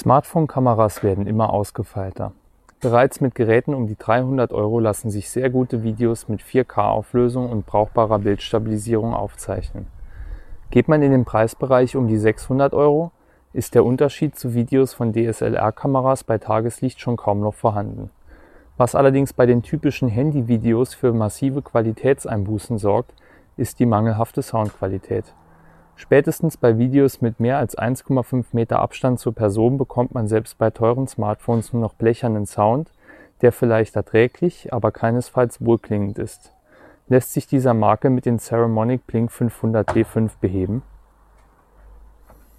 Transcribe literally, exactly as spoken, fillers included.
Smartphone-Kameras werden immer ausgefeilter. Bereits mit Geräten um die dreihundert Euro lassen sich sehr gute Videos mit vier K Auflösung und brauchbarer Bildstabilisierung aufzeichnen. Geht man in den Preisbereich um die sechshundert Euro, ist der Unterschied zu Videos von D S L R-Kameras bei Tageslicht schon kaum noch vorhanden. Was allerdings bei den typischen Handyvideos für massive Qualitätseinbußen sorgt, ist die mangelhafte Soundqualität. Spätestens bei Videos mit mehr als eins Komma fünf Meter Abstand zur Person bekommt man selbst bei teuren Smartphones nur noch blechernen Sound, der vielleicht erträglich, aber keinesfalls wohlklingend ist. Lässt sich dieser Makel mit den Saramonic Blink fünfhundert B fünf beheben?